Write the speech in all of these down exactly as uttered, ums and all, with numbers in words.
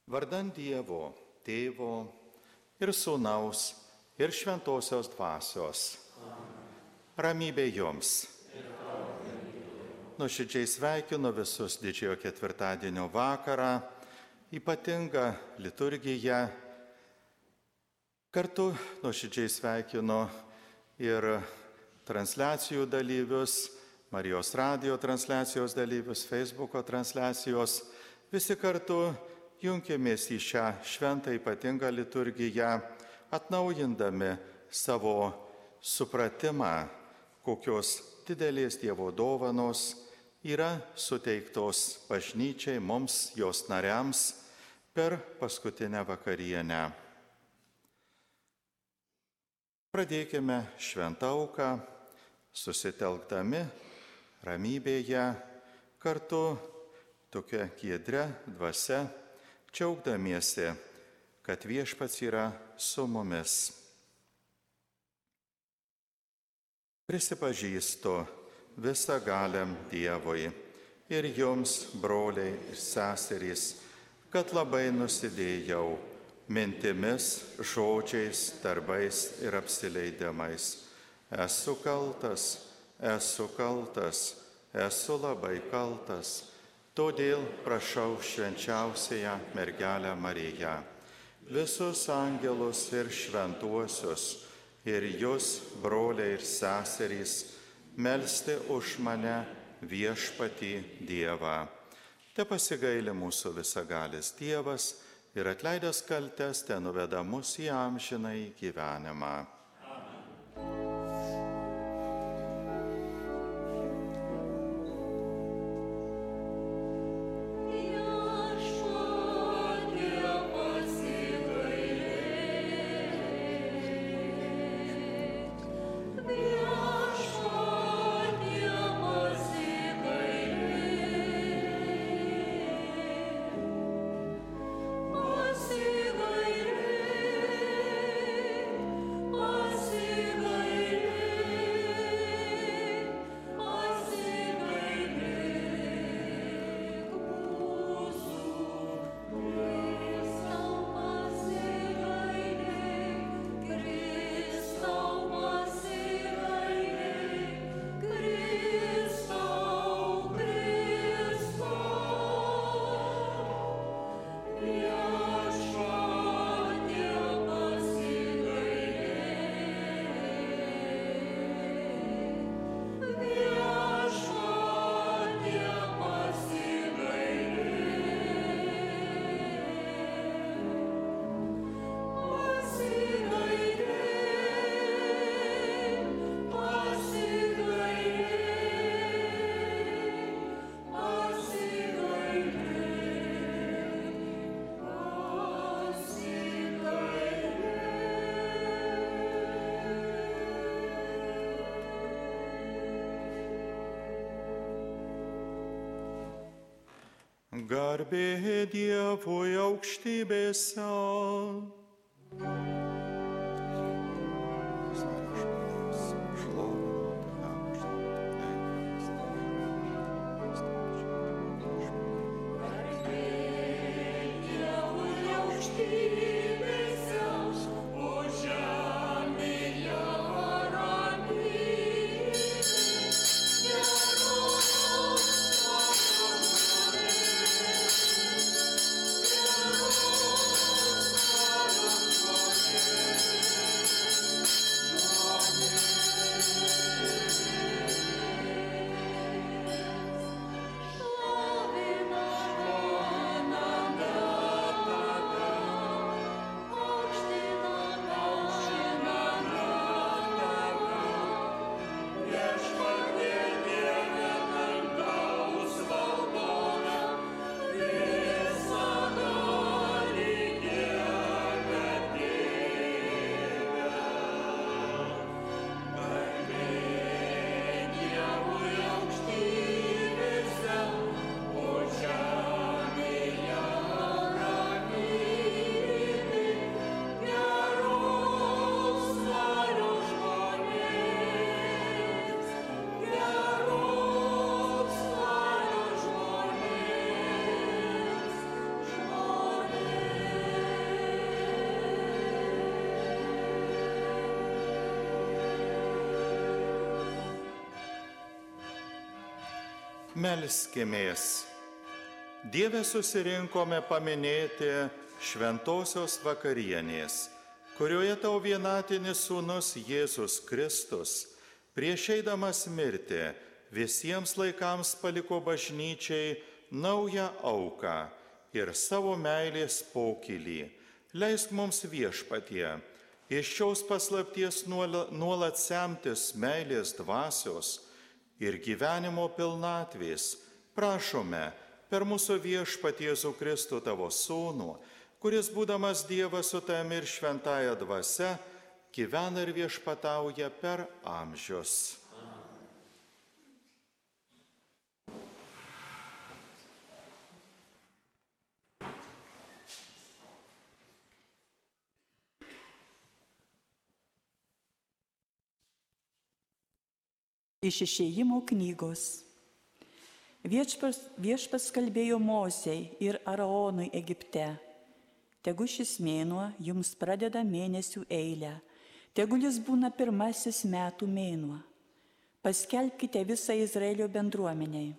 Vardan Dievo, Tėvo ir Sūnaus ir Šventosios Dvasios. Ramybė jums. Nuoširdžiai sveikinu visus didžiojo ketvirtadienio vakarą, ypatingą liturgiją. Kartu nuoširdžiai sveikinu ir transliacijų dalyvius, Marijos radijo transliacijos dalyvius, Facebooko transliacijos. Visi kartu junkėmės į šią šventą ypatingą liturgiją, atnaujindami savo supratimą, kokios didelės Dievo dovanos yra suteiktos bažnyčiai, mums, jos nariams, per paskutinę vakarienę. Pradėkime šventą auką, susitelkdami ramybėje, kartu tokia giedria dvasia, džiaugdamiesi, kad Viešpats yra su mumis. Prisipažįstu visagaliam Dievui ir jums, broliai ir seserys, kad labai nusidėjau mintimis, žodžiais, darbais ir apsileidimais. Esu kaltas, esu kaltas, esu labai kaltas. Todėl prašau švenčiausiąją mergelę Mariją, visus angelus ir šventuosius, ir jūs, broliai ir seserys, melsti už mane Viešpatį Dievą. Te pasigaili mūsų visagalis Dievas ir atleidęs kaltes te nuveda mus į amžinąjį gyvenimą. Garbė Dievui aukštybėse. Yeah. Melskimės. Dieve, susirinkome paminėti šventosios vakarienės, kurioje tau vienatinis sūnus Jėzus Kristus, prieš eidamas mirti, visiems laikams paliko bažnyčiai naują auką ir savo meilės pokylį. Leisk mums, Viešpatie, iš šios paslapties nuolat semtis meilės dvasios ir gyvenimo pilnatvės. Prašome per mūsų Viešpatį Jėzų Kristų tavo sūnų, kuris būdamas Dievas su tavimi ir šventąja dvasia, gyvena ir viešpatauja per amžius. Iš Išėjimo knygos. Viešpas, viešpas kalbėjo Mozei ir Araonui Egipte. Tegu šis mėnuo jums pradeda mėnesių eilę, tegul jis būna pirmasis metų mėnuo. Paskelbkite visą Izraelio bendruomeniai.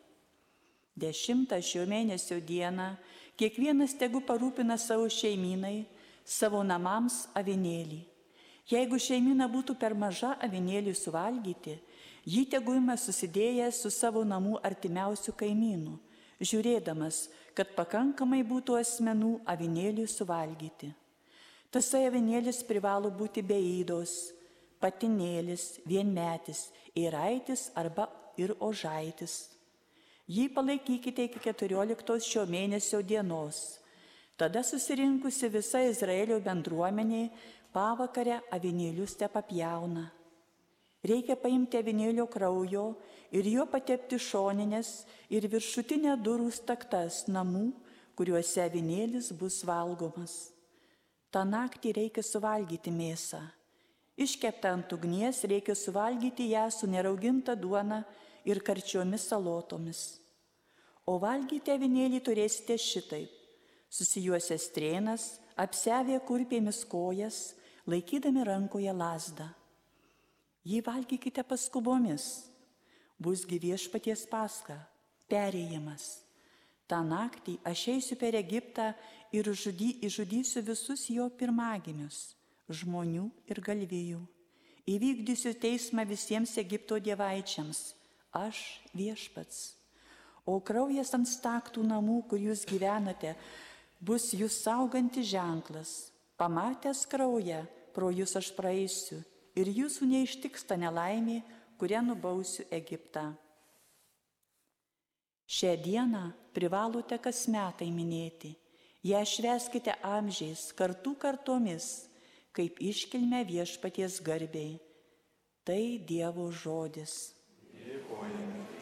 Dešimtą šio mėnesio dieną kiekvienas tegu parūpina savo šeimynai, savo namams avinėlį. Jeigu šeimyna būtų per maža avinėlį suvalgyti, jį tegu ima susidėjęs su savo namų artimiausių kaimynų, žiūrėdamas, kad pakankamai būtų asmenų avinėliui suvalgyti. Tasai avinėlis privalo būti be ydos, patinėlis, vienmetis, ėraitis arba ir ožaitis. Jį palaikykite iki keturioliktos šio mėnesio dienos. Tada susirinkusi visa Izraelio bendruomenė pavakarę avinėlius tepapjauna. Reikia paimti avinėlio kraujo ir jo patepti šoninės ir viršutinę durų staktas namų, kuriuose avinėlis bus valgomas. Ta naktį reikia suvalgyti mėsą. Iškeptą ant ugnies reikia suvalgyti ją su nerauginta duona ir karčiomis salotomis. O valgyti avinėlį turėsite šitaip: susijuosę strėnas, apsevę kurpėmis kojas, laikydami rankoje lazdą. Jį valgykite paskubomis, busgi Viešpaties Paska, perėjimas. Ta naktį aš eisiu per Egiptą ir žudy, išžudysiu visus jo pirmagimius, žmonių ir galvijų. Įvykdysiu teismą visiems Egipto dievaičiams, aš Viešpats. O kraujas ant staktų namų, kur jūs gyvenate, bus jūs saugantis ženklas. Pamatęs kraują, pro jūs aš praeisiu, ir jūsų neištiks ta nelaimė, kurią nubausiu Egiptą. Šią dieną privalote kas metai minėti. Ją švęskite amžiais, kartų kartomis, kaip iškilmę Viešpaties garbei. Tai Dievo žodis. Dėkojame Dievui.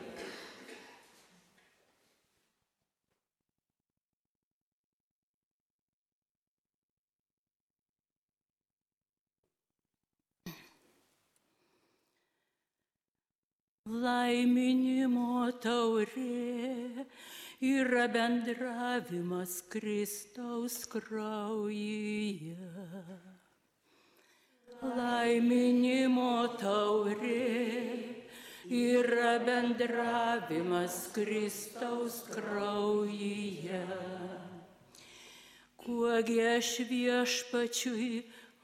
Laiminimo taurė yra bendravimas Kristaus kraujyje. Laiminimo taurė yra bendravimas Kristaus kraujyje. Kuogi aš Viešpačiui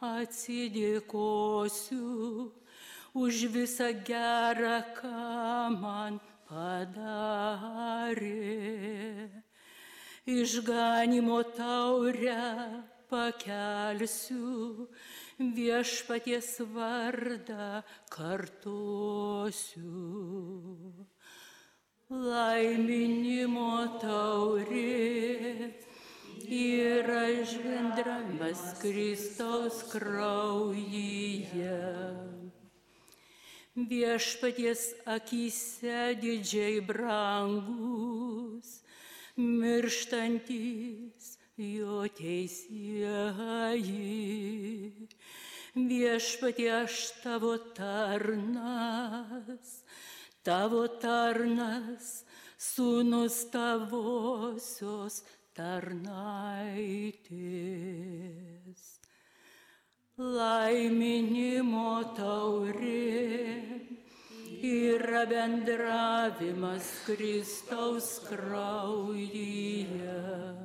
atsidėkosiu už visą gerą, ką man padarė. Išganimo taurę pakelsiu, Viešpaties vardą kartosiu. Laiminimo taurė yra išbendravimas Kristaus kraujyje. Viešpaties akyse didžiai brangus, mirštantys jo teisieji. Viešpatie, aš tavo tarnas, tavo tarnas, sūnus tavosios tarnaitės. Laiminimo taurė yra bendravimas Kristaus kraujyje.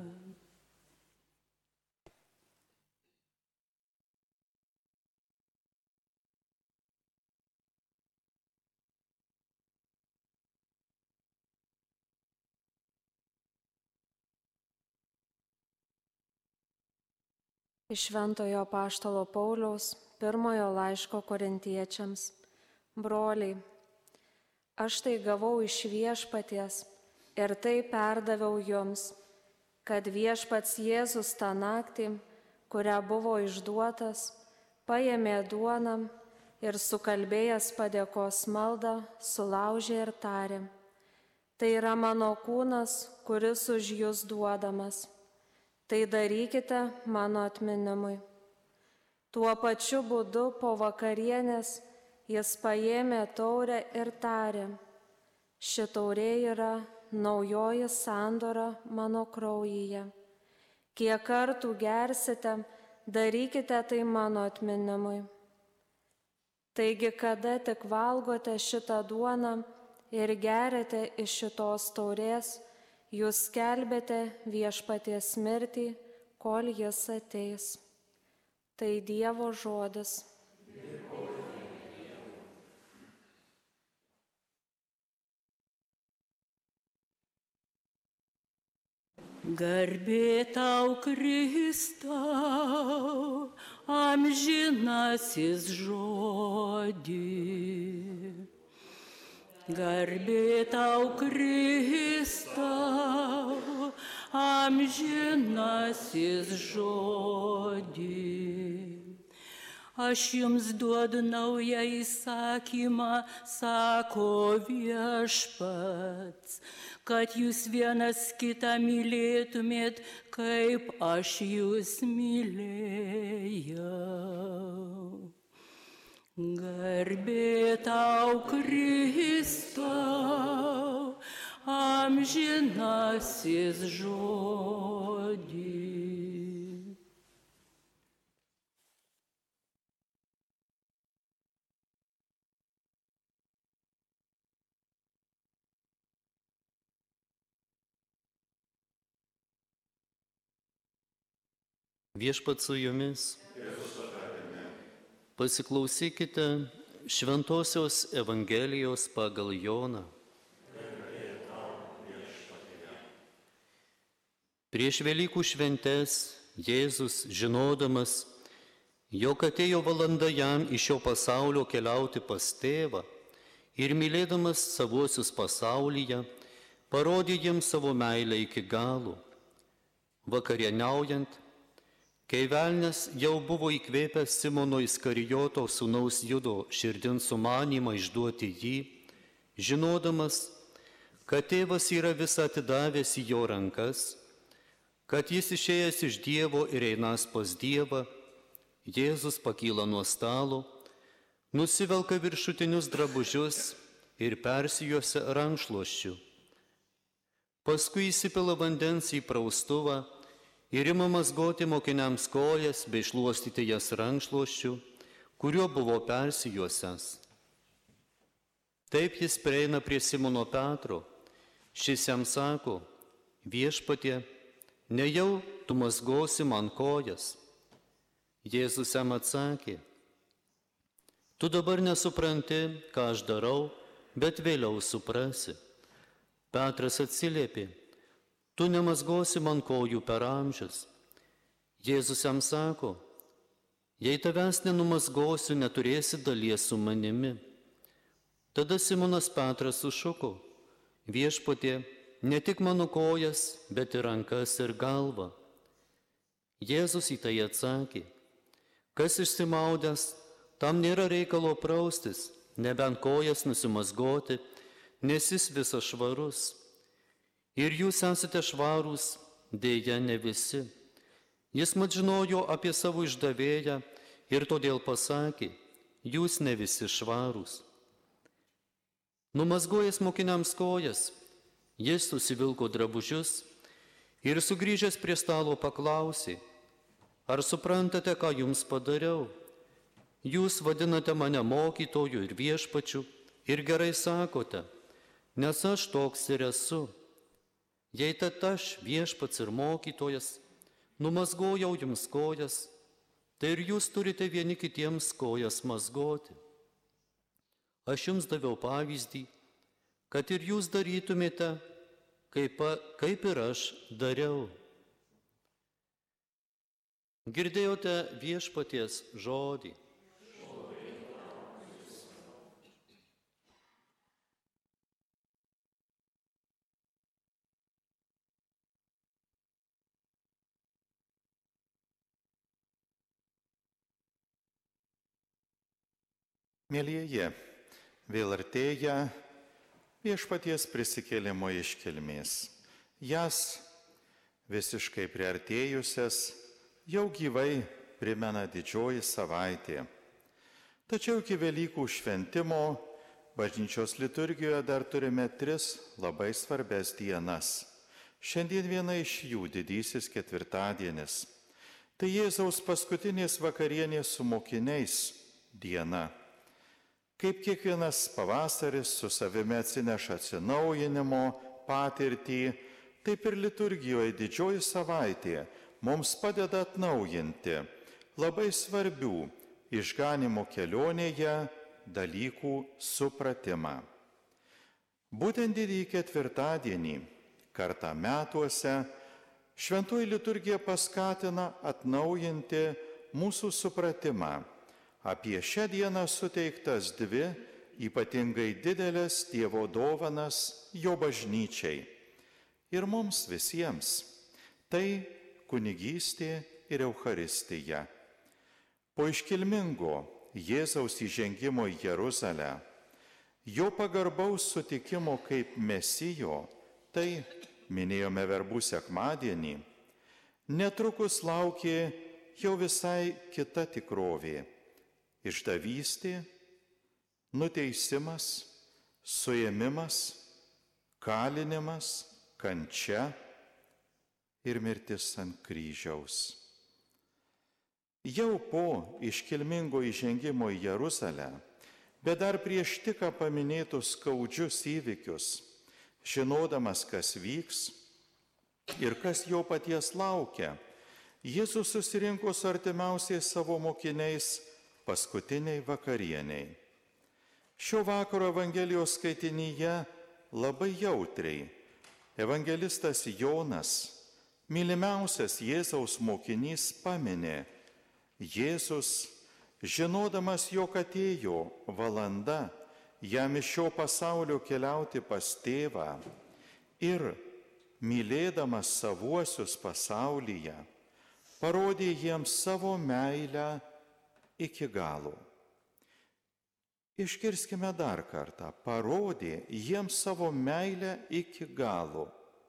Iš Šventojo Apaštalo Pauliaus pirmojo laiško Korintiečiams. Broliai, aš tai gavau iš Viešpaties ir tai perdaviau jums, kad Viešpats Jėzus tą naktį, kurią buvo išduotas, paėmė duoną ir sukalbėjęs padėkos maldą, sulaužė ir tarė: tai yra mano kūnas, kuris už jus duodamas. Tai darykite mano atminimui. Tuo pačiu būdu po vakarienės jis paėmė taurę ir tarė: ši taurė yra naujoji sandora mano kraujyje. Kiek kartų gersite, darykite tai mano atminimui. Taigi, kada tik valgote šitą duoną ir geriate iš šitos taurės, jūs skelbėte Viešpaties mirtį, kol jis ateis. Tai Dievo žodis. Garbė tau, Kristau, amžinasis žodį. Garbė tau, Kristau, amžinasis žodį. Aš jums duodu naują įsakymą, sako Viešpats, kad jūs vienas kitą mylėtumėt, kaip aš jūs mylėjau. Garbė tau, Kristau, amžinasis žodį. Viešpats su jumis. Pasiklausykite Šventosios Evangelijos pagal Joną. Prieš Velykų šventes Jėzus, žinodamas, jog atėjo valanda jam iš šio pasaulio keliauti pas tėvą ir mylėdamas savuosius pasaulyje, parodė jiems savo meilę iki galo. Vakarieniaujant, kai velnias jau buvo įkvėpęs Simono Iskarijoto sūnaus Judo širdin sumanymą išduoti jį, žinodamas, kad tėvas yra visą atidavęs į jo rankas, kad jis išėjęs iš Dievo ir einas pas Dievą, Jėzus pakyla nuo stalo, nusivelka viršutinius drabužius ir persijuosia rankšluosčiu. Paskui įsipila vandens į praustuvą ir ima mazgoti mokiniams kojas bei šluostyti jas rankšluosčiu, kuriuo buvo persijuosęs. Taip jis prieina prie Simono Petro. Šis jam sako: Viešpatie, nejau tu mazgosi man kojas. Jėzus jam atsakė: tu dabar nesupranti, ką aš darau, bet vėliau suprasi. Petras atsiliepė: tu nemazgosi man kojų per amžius. Jėzus jam sako: jei tavęs nenumazgosiu, neturėsi dalies su manimi. Tada Simonas Petras sušuko: Viešpatie, ne tik mano kojas, bet ir rankas ir galvą. Jėzus į tai atsakė: kas išsimaudęs, tam nėra reikalo praustis, nebent kojas nusimazgoti, nes jis visas švarus. Ir jūs esate švarūs, dėja ne visi. Jis mat žinojo apie savo išdavėją ir todėl pasakė: jūs ne visi švarūs. Numazgojęs mokiniams kojas, jis susivilko drabužius ir sugrįžęs prie stalo paklausė: ar suprantate, ką jums padariau? Jūs vadinate mane mokytoju ir viešpačiu Ir gerai sakote, nes aš toks ir esu. Jei tad aš, viešpats ir mokytojas, numazgojau jums kojas, tai ir jūs turite vieni kitiems kojas mazgoti. Aš jums daviau pavyzdį, kad ir jūs darytumėte, kaip, kaip ir aš dariau. Girdėjote viešpaties žodį. Mielieji, vėl artėja viešpaties prisikėlimo iškilmės. Jas visiškai priartėjusias jau gyvai primena didžioji savaitė. Tačiau iki Velykų šventimo bažnyčios liturgijoje dar turime tris labai svarbias dienas. Šiandien viena iš jų didysis ketvirtadienis. Tai Jėzaus paskutinės vakarienės su mokiniais diena. Kaip kiekvienas pavasaris su savimi atsineša atsinaujinimo patirtį, taip ir liturgijoje didžioji savaitė mums padeda atnaujinti labai svarbių išganimo kelionėje dalykų supratimą. Būtent didįjį ketvirtadienį, kartą metuose, šventoji liturgija paskatina atnaujinti mūsų supratimą apie šią dieną suteiktas dvi ypatingai didelės Dievo dovanas jo bažnyčiai ir mums visiems. Tai kunigystė ir Eucharistija. Po iškilmingo Jėzaus įžengimo į Jeruzalę, jo pagarbaus sutikimo kaip Mesijo, tai minėjome verbų sekmadienį, netrukus laukė jau visai kita tikrovė. Išdavystė, nuteisimas, suėmimas, kalinimas, kančia ir mirtis ant kryžiaus. Jau po iškilmingo įžengimo į Jeruzalę, bet dar prieš tik paminėtus skaudžius įvykius, žinodamas, kas vyks ir kas jo paties laukia, Jėzus susirinko su artimiausiais savo mokiniais paskutiniai vakarieniai. Šio vakaro Evangelijos skaitinyje labai jautriai evangelistas Jonas, mylimiausias Jėzaus mokinys, paminė: Jėzus, žinodamas, jog atėjo valanda jam iš šio pasaulio keliauti pas tėvą ir mylėdamas savuosius pasaulyje, parodė jiems savo meilę iki galo. Išgirskime dar kartą. Parodė jiems savo meilę iki galo.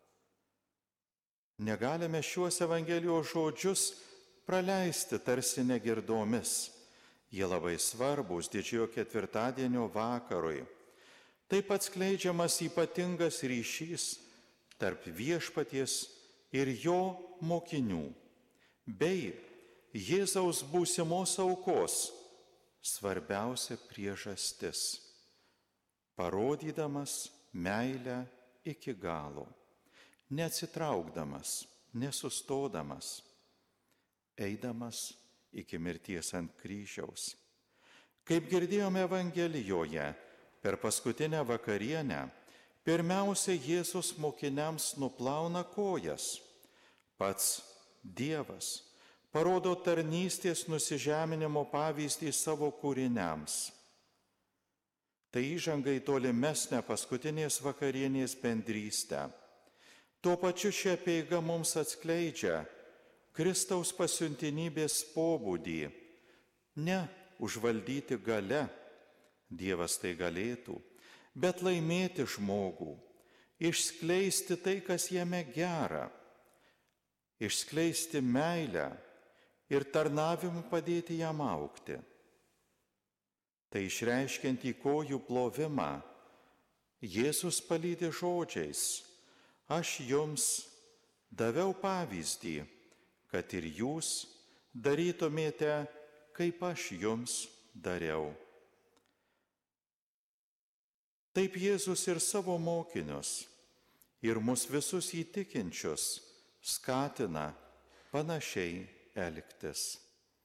Negalime šiuos Evangelijos žodžius praleisti tarsi negirdomis. Jie labai svarbus didžiojo ketvirtadienio vakarui. Taip atskleidžiamas ypatingas ryšys tarp viešpaties ir jo mokinių, bei Jėzaus būsimos aukos svarbiausia priežastis, parodydamas meilę iki galo, neatsitraukdamas, nesustodamas, eidamas iki mirties ant kryžiaus. Kaip girdėjome Evangelijoje, per paskutinę vakarienę, pirmiausia Jėzus mokiniams nuplauna kojas. Pats Dievas parodo tarnystės nusižeminimo pavyzdį savo kūriniams. Tai įžanga į tolimesnę paskutinės vakarienės bendrystę. Tuo pačiu šia apeiga mums atskleidžia Kristaus pasiuntinybės pobūdį. Ne užvaldyti galia, Dievas tai galėtų, bet laimėti žmogų, išskleisti tai, kas jame gera, išskleisti meilę ir tarnavimu padėti jam augti. Tai išreiškiant į kojų plovimą, Jėzus palydi žodžiais: aš jums daviau pavyzdį, kad ir jūs darytumėte, kaip aš jums dariau. Taip Jėzus ir savo mokinius, ir mus visus įtikinčius skatina panašiai elgtis.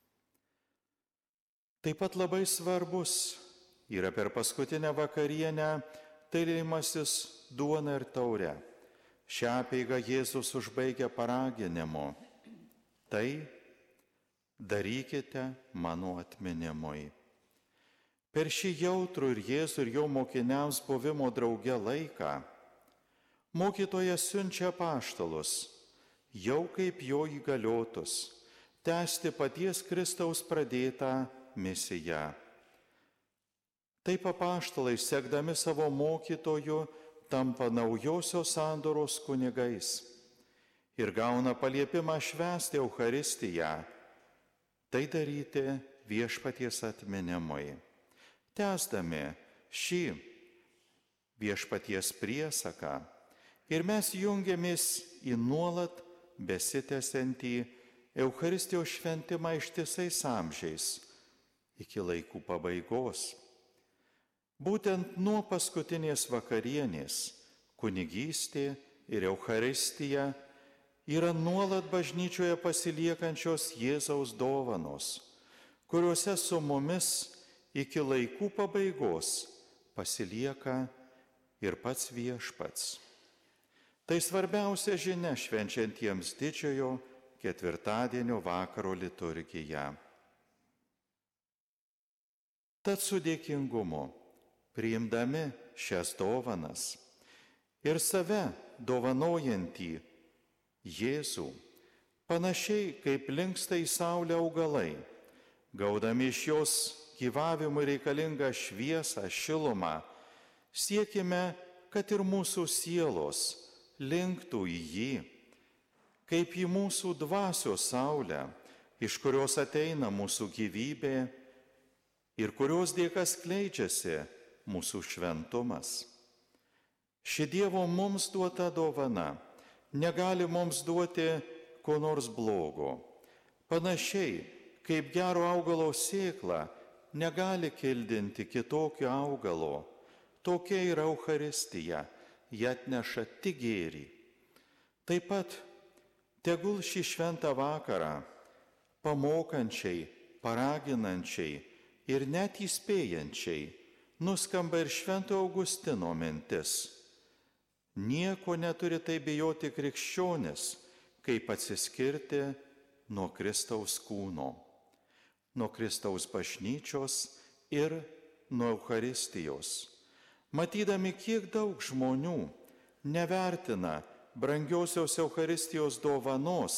Taip pat labai svarbus yra per paskutinę vakarienę dalymasis duona ir taure. Šią apeigą Jėzus užbaigia paraginimu: tai darykite mano atminimui. Per šį jautrų ir Jėzų ir jo mokiniams buvimo drauge laiką mokytojas siunčia apaštalus, jau kaip jo įgaliotus, tęsti paties Kristaus pradėtą misiją. Taip apaštalai, sekdami savo mokytoju, tampa naujosios sandoros kunigais ir gauna paliepimą švęsti Eucharistiją, tai daryti viešpaties atminimui. Tęsdami šį viešpaties priesaką ir mes jungiamės į nuolat besitęsiantį Eucharistijos šventimą ištisais amžiais iki laikų pabaigos. Būtent nuo paskutinės vakarienės kunigystė ir Eucharistija yra nuolat bažnyčioje pasiliekančios Jėzaus dovanos, kuriuose su mumis iki laikų pabaigos pasilieka ir pats viešpats. Tai svarbiausia žinia švenčiantiems didžiojo ketvirtadienio vakaro liturgiją. Tad su dėkingumu, priimdami šias dovanas ir save dovanojantį Jėzų, panašiai kaip linksta į saulę augalai, gaudami iš jos gyvavimui reikalingą šviesą, šilumą, siekime, kad ir mūsų sielos linktų į jį, kaip į mūsų dvasios saulę, iš kurios ateina mūsų gyvybė ir kurios dėka skleidžiasi mūsų šventumas. Ši Dievo mums duota dovana negali mums duoti ko nors blogo. Panašiai, kaip gero augalo sėkla negali kildinti kitokio augalo, tokia yra Eucharistija, ji atneša tik gėrį. Taip pat tegul šį šventą vakarą pamokančiai, paraginančiai ir net įspėjančiai nuskamba ir Švento Augustino mintis: nieko neturi tai bijoti krikščionis, kaip atsiskirti nuo Kristaus kūno, nuo Kristaus bažnyčios ir nuo Eucharistijos. Matydami, kiek daug žmonių nevertina brangiosios Eucharistijos dovanos,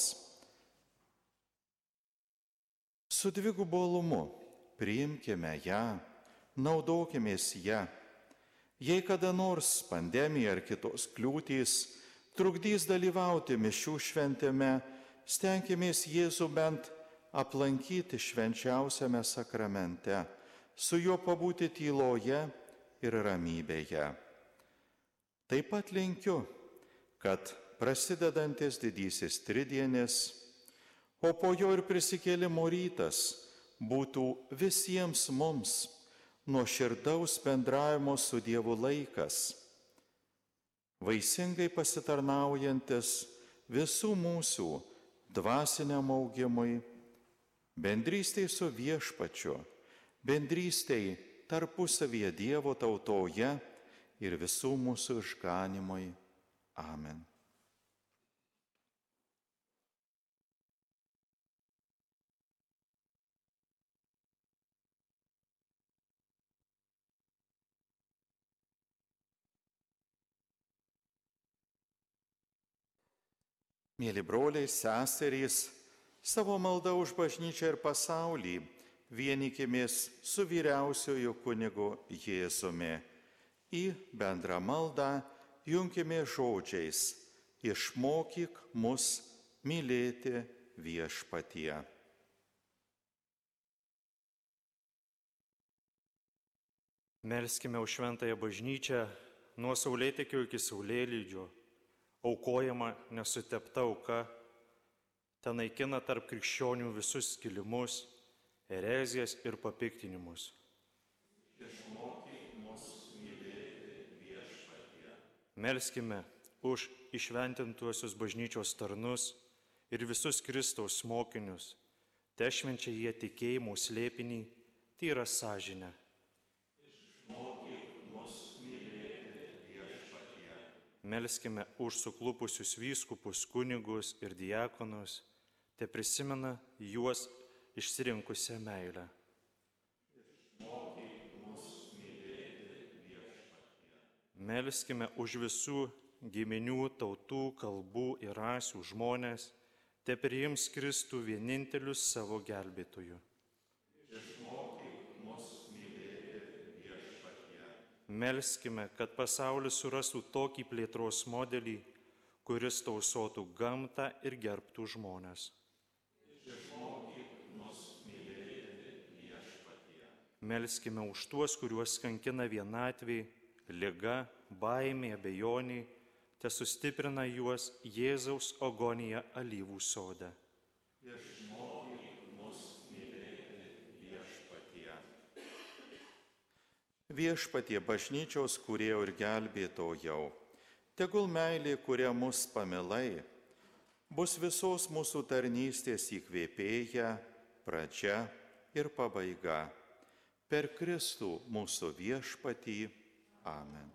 su dvigubu uolumu priimkime ją, naudokimės ją. Jei kada nors pandemija ar kitos kliūtys trukdys dalyvauti mišių šventime, stenkimės Jėzų bent aplankyti švenčiausiame sakramente, su juo pabūti tyloje ir ramybėje. Taip pat linkiu, kad prasidedantis didysis tridienis, o po jo ir prisikėlimo rytas būtų visiems mums nuoširdaus bendravimo su Dievu laikas, vaisingai pasitarnaujantis visų mūsų dvasiniam augimui, bendrystei su viešpačiu, bendrystei tarpusavyje Dievo tautoje ir visų mūsų išganimui. Amen. Mėly broliai, seserys, savo maldą už bažnyčią ir pasaulį vienykimės su vyriausiojo kunigu Jėzumi. Į bendrą maldą junkimės žodžiais: išmokyk mus mylėti viešpatie. Melskime už šventąją bažnyčią nuo saulėtekio iki saulėlydžio. Aukojama nesutepta auka, ten naikina tarp krikščionių visus skilimus, erezijas ir papiktinimus. Išmokyk mus mylėti Melskime už išventintuosius bažnyčios tarnus ir visus Kristaus mokinius, te švenčia jie tikėjimo slėpinį, tyrą sąžinę. Melskime už suklupusius vyskupus, kunigus ir diakonus, te prisimena juos išsirinkusią meilę. Melskime už visų giminių, tautų, kalbų ir rasių žmonės, te priims Kristų vienintelius savo gelbėtojų. Melskime, kad pasaulis surastų tokį plėtros modelį, kuris tausotų gamtą ir gerbtų žmonės. Melskime už tuos, kuriuos kankina vienatvė, liga, baimė, abejonė, te sustiprina juos Jėzaus agonija alyvų sode. Viešpatie bažnyčios kūrėjo ir gelbėtojau, tegul meilė, kuria mus pamilai, bus visos mūsų tarnystės įkvėpėja, pradžia ir pabaiga. Per Kristų mūsų viešpatį. Amen.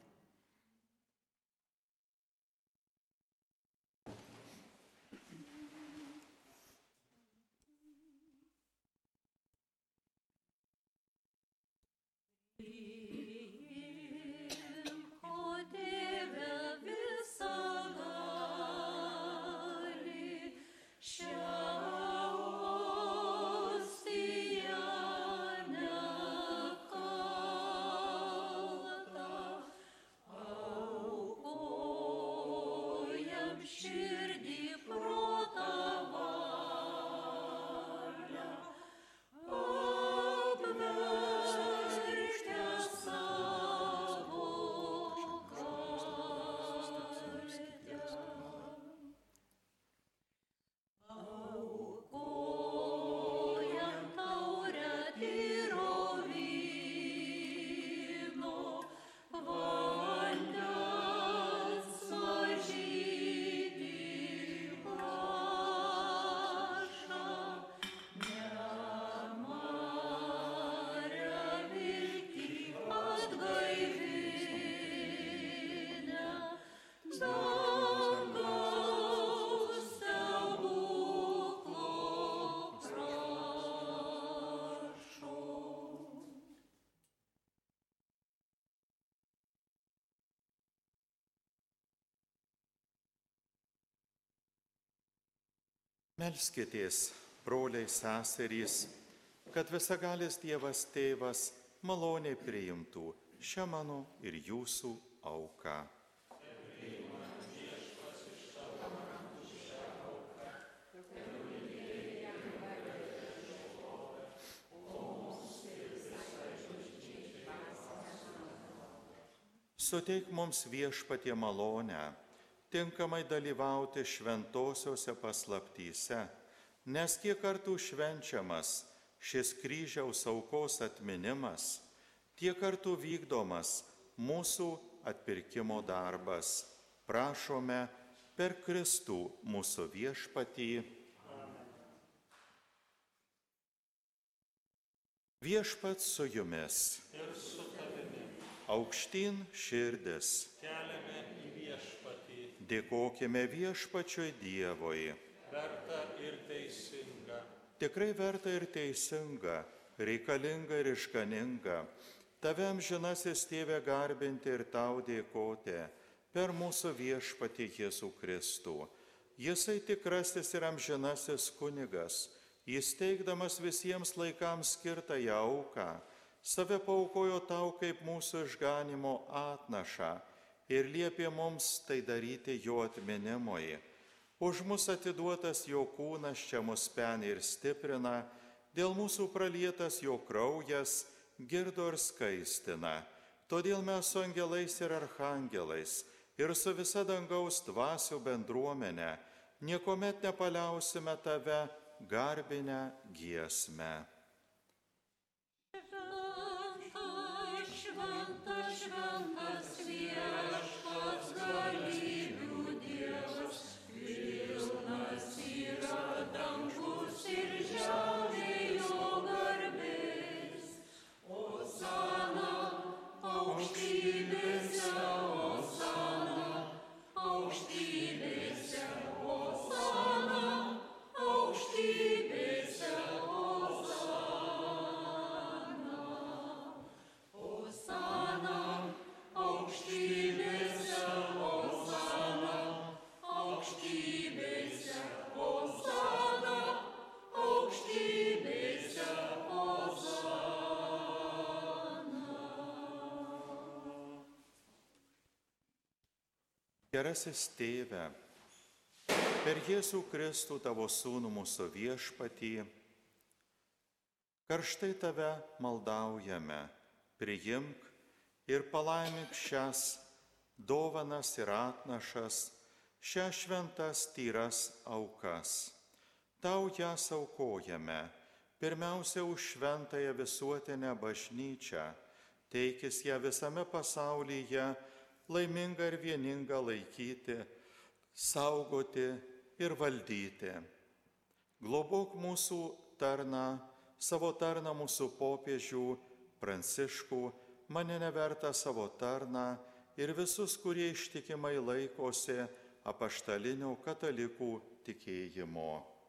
Melskitės, broliai seserys, kad visagalis Dievas Tėvas maloniai priimtų šią mano ir jūsų auką. Suteik mums Viešpatie malonę, tinkamai dalyvauti šventosiuose paslaptyse, nes kiek kartų švenčiamas šis kryžiaus aukos atminimas, tiek kartų vykdomas mūsų atpirkimo darbas. Prašome per Kristų mūsų viešpatį. Viešpats su jumis. Ir su tavimi. Aukštyn širdis. Keliame į viešpatį. Dėkokime viešpačiui Dievui. Verta ir teisinga. Tikrai verta ir teisinga, reikalinga ir išganinga. Tave amžinasis Tėve garbinti ir tau dėkoti per mūsų viešpatį Jėzų Kristų. Jisai tikrasis ir amžinasis kunigas, jis teikdamas visiems laikams skirtąją auką, save paaukojo tau kaip mūsų išganimo atnašą ir liepė mums tai daryti jo atminimui. Už mus atiduotas jo kūnas čia mus peni ir stiprina, dėl mūsų pralietas jo kraujas girdo ir skaistina. Todėl mes su angelais ir archangelais ir su visa dangaus dvasių bendruomenė niekuomet nepaliausime tave garbinę giesmę. Šventas, šventas, šventas viešpats. Gerasis Tėve, per Jėzų Kristų tavo Sūnų mūsų viešpatį, karštai tave maldaujame, priimk ir palaimink šias dovanas ir atnašas, šias šventas tyras aukas. Tau jas aukojame, pirmiausia už šventąją visuotinę bažnyčią, teikis ją visame pasaulyje laimingą ir vieningą laikyti, saugoti ir valdyti. Globok mūsų tarną, savo tarną mūsų popiežių Pranciškų, mane nevertą savo tarną ir visus, kurie ištikimai laikosi apaštalinio katalikų tikėjimo.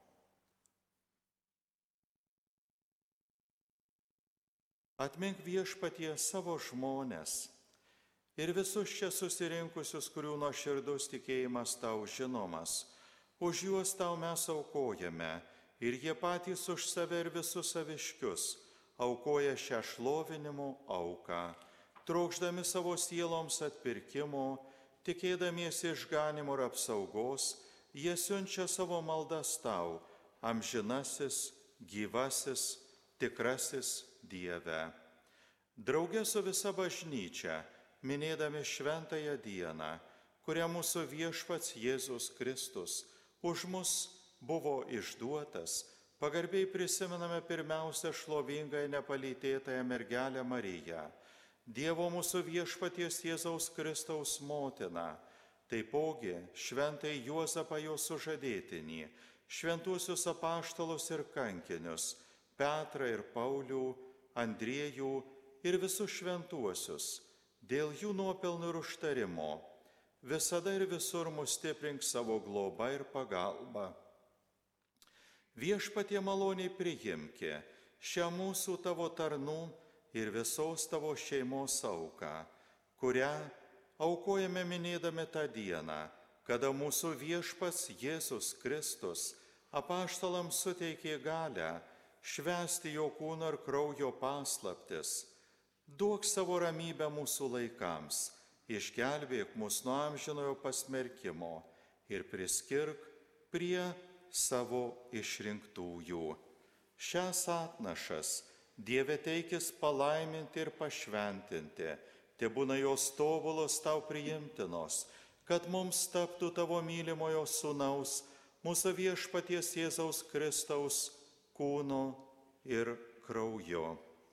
Atmink Viešpatie savo žmones ir visus čia susirinkusius, kurių nuoširdus tikėjimas tau žinomas. Už juos tau mes aukojame ir jie patys už save ir visus saviškius aukoja šią šlovinimo auką, trokšdami savo sieloms atpirkimo, tikėdamiesi išganimo ir apsaugos, jie siunčia savo maldas tau, amžinasis, gyvasis, tikrasis Dieve. Drauge su visa bažnyčia, minėdami šventąją dieną, kurią mūsų viešpats Jėzus Kristus už mus buvo išduotas, pagarbiai prisimename pirmiausia šlovingai nepalytėtąją mergelę Mariją, Dievo mūsų viešpaties Jėzaus Kristaus motiną, taipogi šventai Juozapą jo sužadėtinį, šventuosius apaštalus ir kankinius, Petrą ir Paulių, Andriejų ir visus šventuosius, dėl jų nuopelnų ir užtarimo, visada ir visur mus stiprink savo globą ir pagalbą. Viešpatie maloniai priimki šią mūsų tavo tarnų ir visos tavo šeimos auką, kurią aukojame minėdami tą dieną, kada mūsų viešpats Jėzus Kristus apaštalams suteikė galią švęsti jo kūno ir kraujo paslaptis. Duok savo ramybę mūsų laikams, išgelbėk mus nuo amžinojo pasmerkimo ir priskirk prie savo išrinktųjų. Šias atnašas Dieve teikis palaiminti ir pašventinti, tebūna jos tobulos tau priimtinos, kad mums taptų tavo mylimojo sūnaus, mūsų viešpaties Jėzaus Kristaus kūno ir kraujo.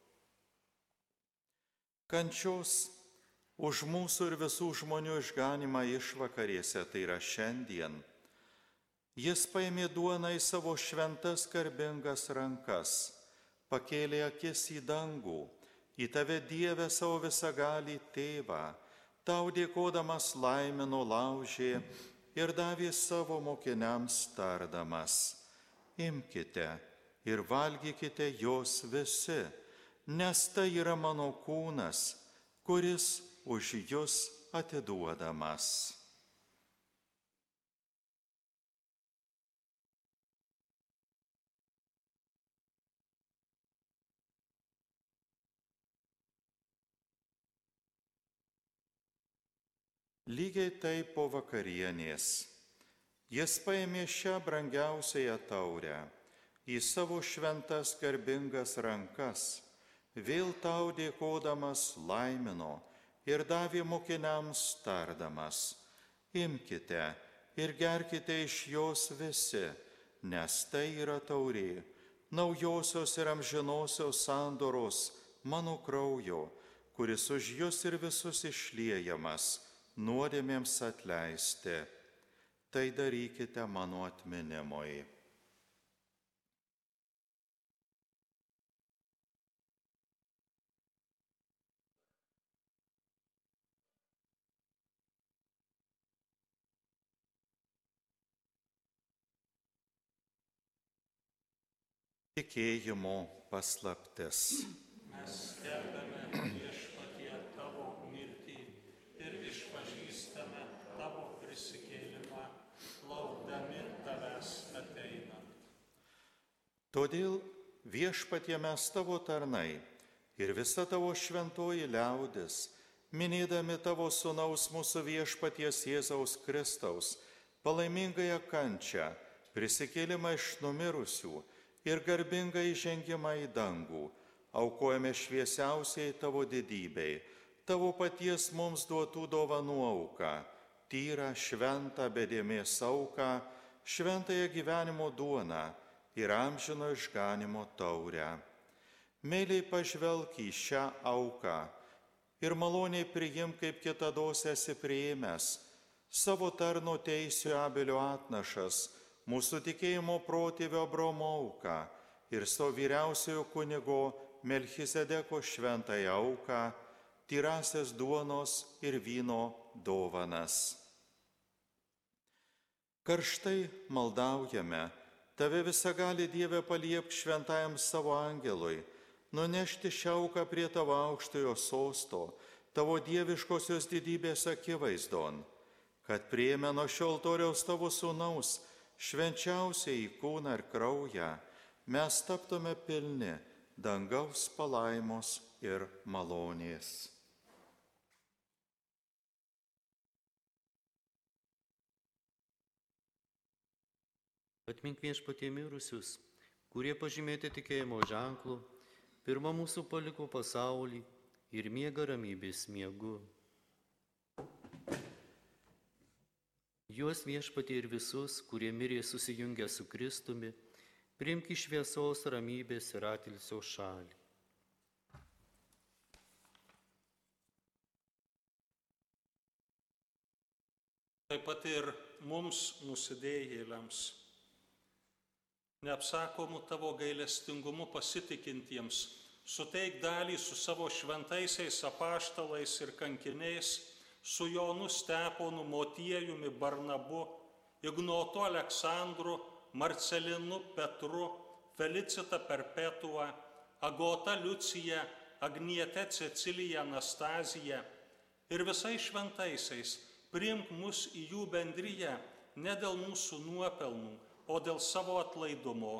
Kančios už mūsų ir visų žmonių išganimą išvakarėse, tai yra šiandien, jis paėmė duoną į savo šventas garbingas rankas, pakėlė akis į dangų, į tave Dieve savo visagalį tėvą, tau dėkodamas laimino laužė ir davė savo mokiniams tardamas: imkite ir valgykite jos visi, nes tai yra mano kūnas, kuris už jus atiduodamas. Lygiai taip po vakarienės jis paėmė šią brangiausiąją taurę, į savo šventas garbingas rankas, vėl tau dėkodamas laimino ir davė mokiniams tardamas: imkite ir gerkite iš jos visi, nes tai yra taurė naujosios ir amžinosios sandoros mano kraujo, kuris už jus ir visus išliejamas nuodėmėms atleisti. Tai darykite mano atminimui. Tikėjimo paslaptis. Mes skelbiame Viešpatie tavo mirtį ir išpažįstame tavo prisikėlimą, laukdami tavęs ateinant. Todėl Viešpatie mes tavo tarnai ir visa tavo šventoji liaudis minėdami tavo sūnaus mūsų viešpaties Jėzaus Kristaus palaimingąją kančią, prisikėlimą iš numirusių ir garbingą įžengimą į dangų, aukojame šviesiausiai tavo didybei, tavo paties mums duotų dovanų auką, tyrą, šventą, bedėmės auką, šventąją gyvenimo duoną ir amžino išganimo taurę. Meiliai pažvelk į šią auką ir maloniai priimk, kaip kitados esi priėmęs savo tarno teisių Abelio atnašas, mūsų tikėjimo protėvio Abraomo auką ir savo vyriausiojo kunigo Melchizedeko šventąją auką, tyrasias duonos ir vyno dovanas. Karštai maldaujame, tave visagali Dieve paliepk šventajam savo angelui, nunešti šią auką prie tavo aukštojo sosto, tavo dieviškosios didybės akivaizdon, kad priėmę nuo šio altoriaus tavo sūnaus švenčiausiai į kūną ir kraują, mes taptume pilni dangaus palaimos ir malonės. Atmink Viešpatie mirusius, kurie pažymėti tikėjimo ženklu, pirmą mūsų paliko pasaulį ir miega ramybės miegu. Juos Viešpatie ir visus, kurie mirė susijungę su Kristumi, priimk iš šviesos, ramybės ir atilsio šalį. Taip pat ir mums nusidėjėliams, neapsakomų tavo gailestingumu pasitikintiems, suteik dalį su savo šventaisiais apaštalais ir kankiniais, su Jonu Steponu, Motiejumi, Barnabu, Ignotu Aleksandru, Marcelinu Petru, Felicita Perpetua, Agota Liucija, Agniete Cecilija Anastazija ir visais šventaisiais priimk mus į jų bendriją ne dėl mūsų nuopelnų, o dėl savo atlaidumo.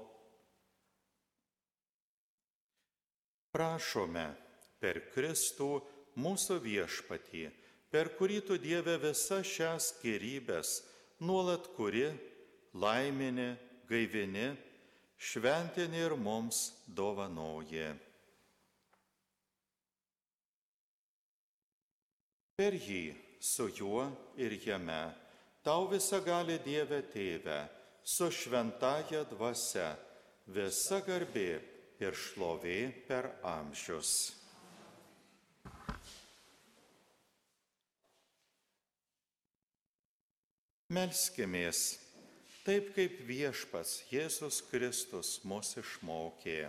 Prašome per Kristų mūsų viešpatį, per kurį tu Dieve visas šias skirybės nuolat kuri, laimini, gaivini, šventini ir mums dovanoji. Per jį, su juo ir jame, tau visagali Dieve Tėve, su šventaja dvasia, visa garbė ir šlovė per amžius. Melskimės, taip kaip viešpats Jėzus Kristus mus išmokė.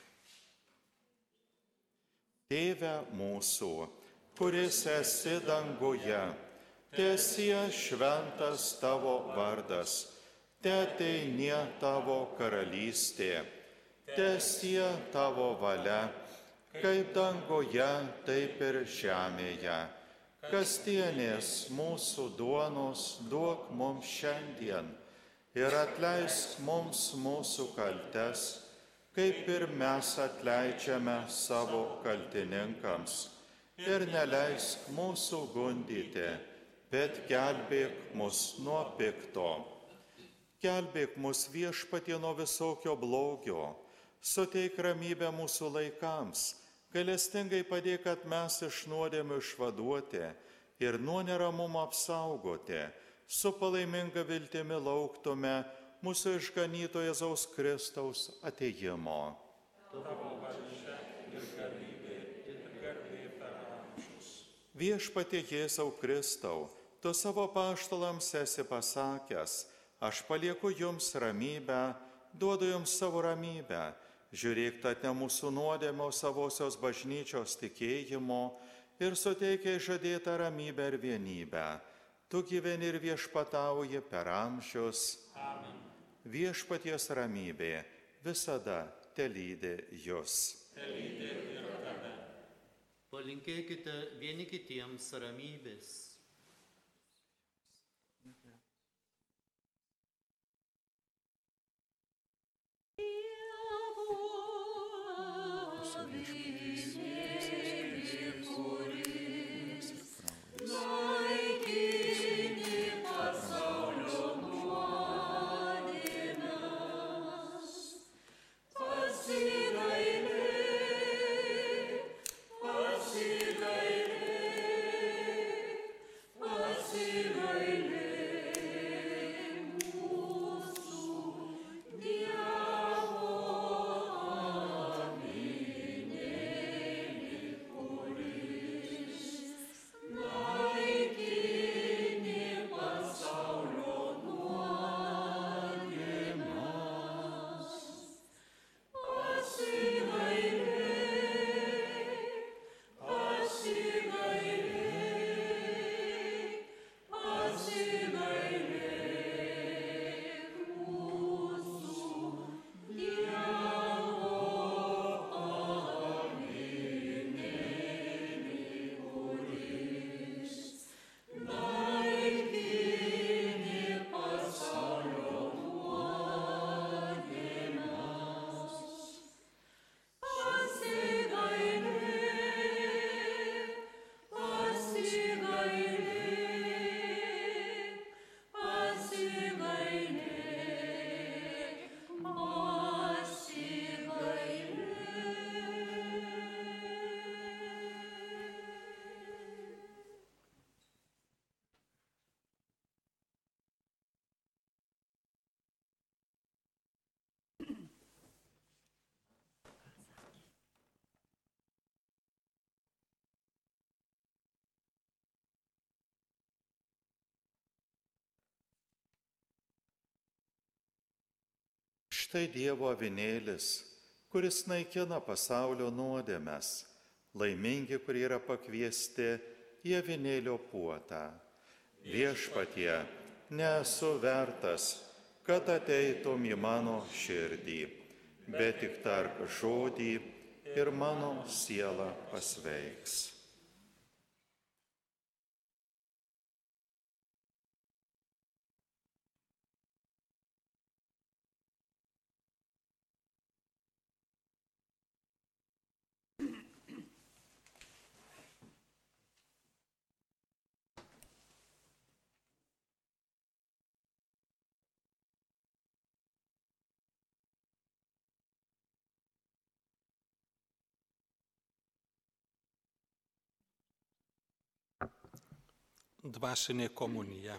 Tėve mūsų, kuris esi danguje, teesie šventas tavo vardas, teateinie tavo karalystė, teesie tavo valia, kaip danguje, taip ir žemėje. Kasdienės mūsų duonos duok mums šiandien ir atleisk mums mūsų kaltes, kaip ir mes atleidžiame savo kaltininkams. Ir neleisk mūsų gundyti, bet gelbėk mus nuo pikto. Gelbėk mus Viešpatie nuo visokio blogio, suteik ramybę mūsų laikams, gailestingai padėk, kad mes iš nuodėmių išvaduoti ir nuo neramumo apsaugoti, su palaiminga viltimi lauktume mūsų išganytojo Jėzaus Kristaus atėjimo. Tavo valdžia ir galybė ir garbė per amžius. Viešpatie Jėzau Kristau, tu savo apaštalams esi pasakęs, aš palieku jums ramybę, duodu jums savo ramybę. Žiūrėk, tad ne mūsų nuodėmio savosios bažnyčios tikėjimo ir suteikia žadėtą ramybę ir vienybę. Tu gyveni ir viešpatauji per amžius. Amen. Viešpaties ramybė visada telydi jus. Telydi ir tave. Palinkėkite vieni kitiems ramybės. Štai Dievo avinėlis, kuris naikina pasaulio nuodėmes. Laimingi, kurie yra pakviesti į avinėlio puotą. Viešpatie, nesu vertas, kad ateitum į mano širdį, bet tik tark žodį ir mano siela pasveiks. Dvasinė komunija.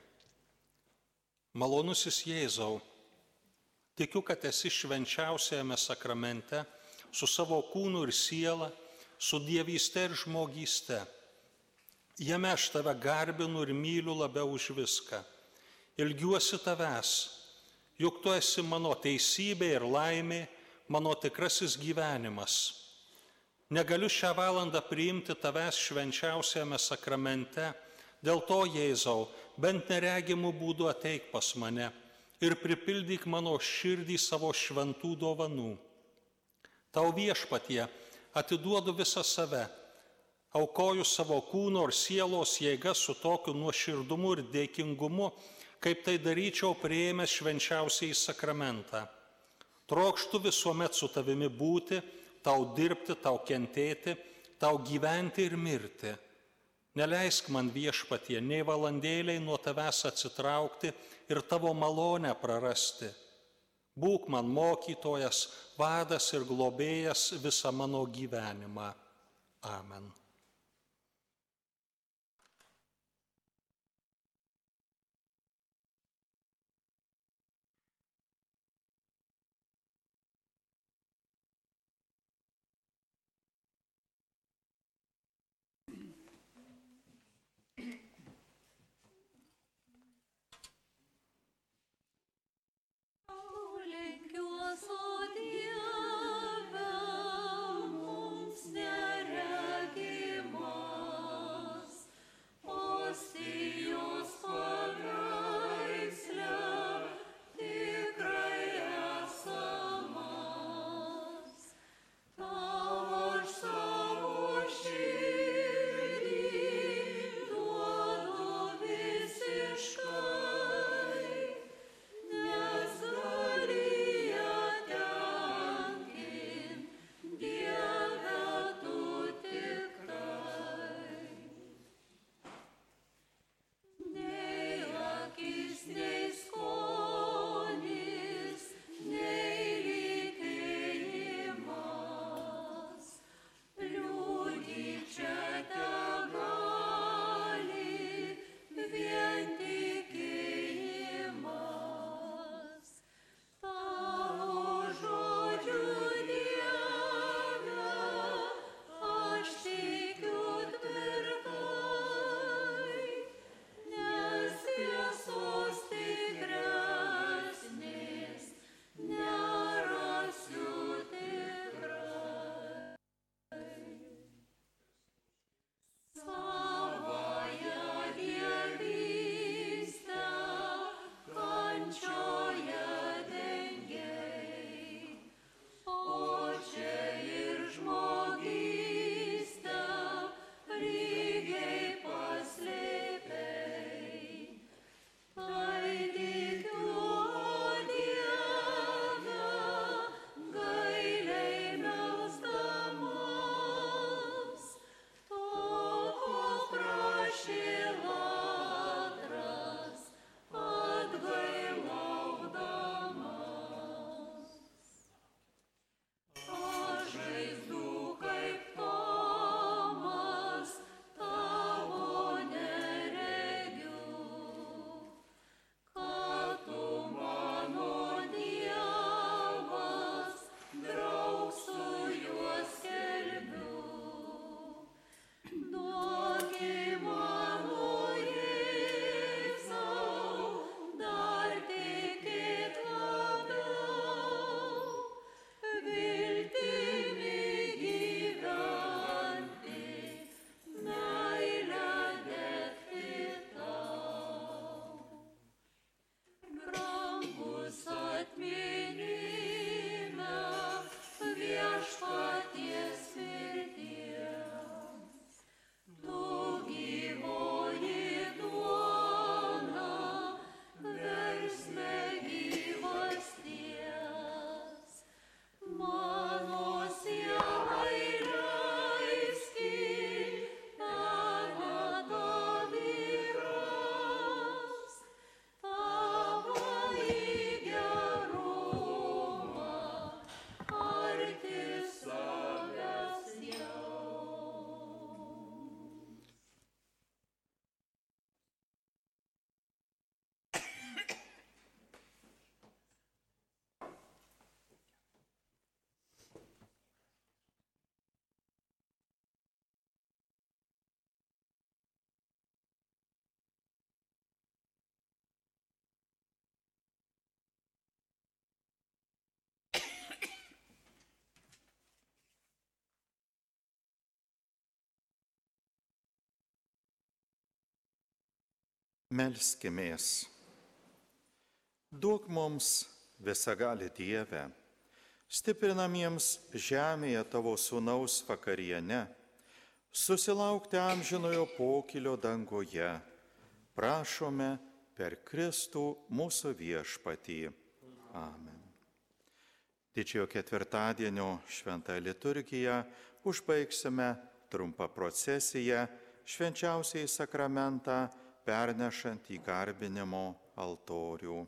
Malonusis Jėzau, tikiu, kad esi švenčiausiame sakramente su savo kūnu ir siela, su dievyste ir žmogyste. Jame aš tave garbinu ir myliu labiau už viską. Ilgiuosi tavęs, juk tu esi mano teisybė ir laimė, mano tikrasis gyvenimas. Negaliu šią valandą priimti tavęs švenčiausiame sakramente. Dėl to, Jėzau, bent neregimų būdų ateik pas mane ir pripildyk mano širdį savo šventų dovanų. Tau, Viešpatie, atiduodu visą save, aukoju savo kūno ir sielos jėgas su tokiu nuoširdumu ir dėkingumu, kaip tai daryčiau priėmęs švenčiausiąjį sakramentą. Trokštu visuomet su tavimi būti, tau dirbti, tau kentėti, tau gyventi ir mirti. Neleisk man, Viešpatie, nei valandėliai nuo tavęs atsitraukti ir tavo malonę prarasti. Būk man mokytojas, vadas ir globėjas visą mano gyvenimą. Amen. O Dieve, mums neregint. Melskimės. Duok mums visagali Dieve, stiprinamiems žemėje tavo sūnaus vakariene, susilaukti amžinojo pokylio dangoje. Prašome per Kristų mūsų viešpatį. Amen. Didžiojo ketvirtadienio šventąją liturgiją užbaigsime trumpą procesiją švenčiausiąjį sakramentą pernešant į garbinimo altorių.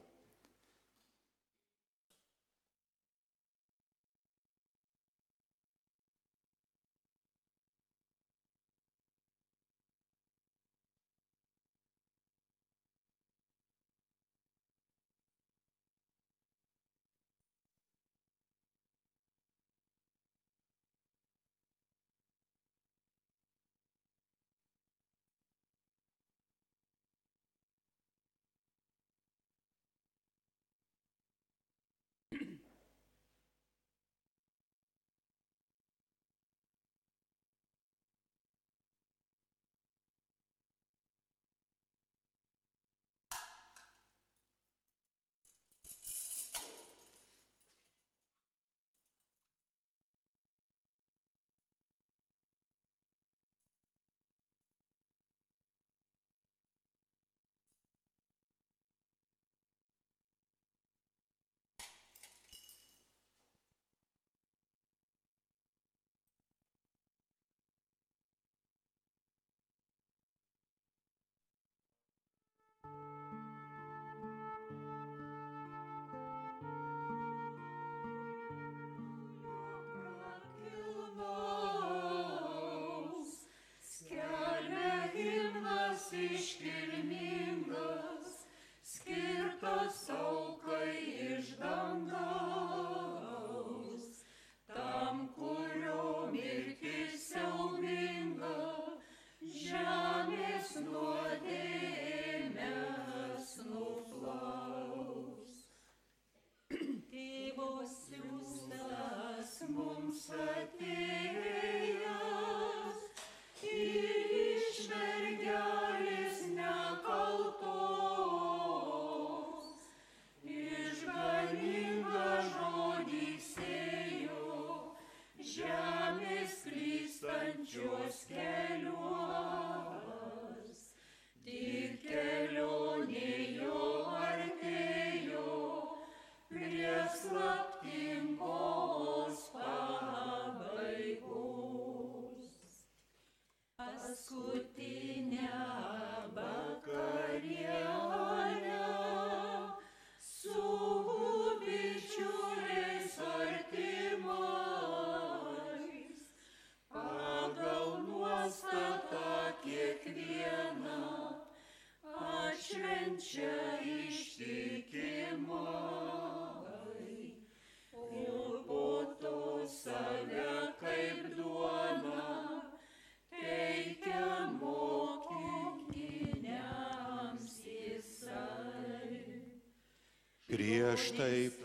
Prieš taip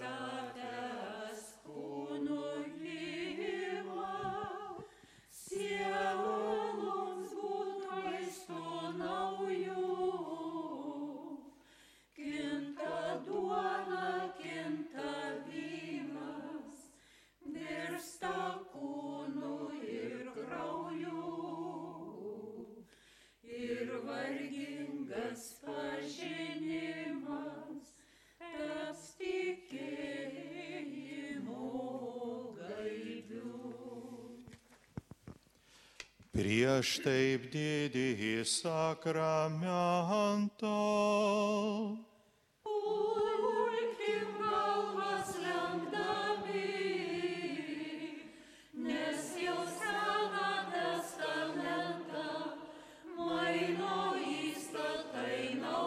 Prieš taip didįjį sakramentą. Pulkim galvas lenkdami, nes jau seną testamentą maino įstatai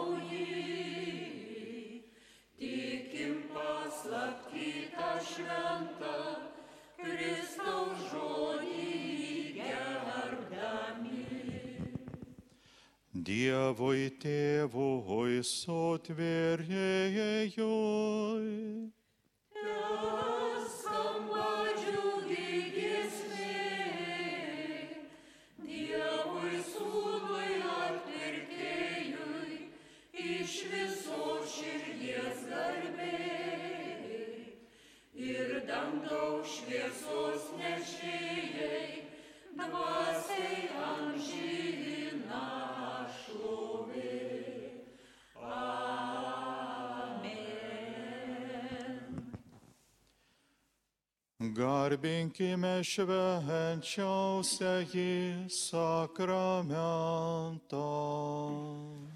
nauji. Tikim paslaptytą šventą Kristaus žodį. Dievui tėvui sutvėrėjui. Skamba džiugi giesmė, Dievui sūnui atpirkėjui, dangaus šviesos nešėjai, dvasiai amžina šlovė. Garbinkime švenčiausiąjį sakramentą.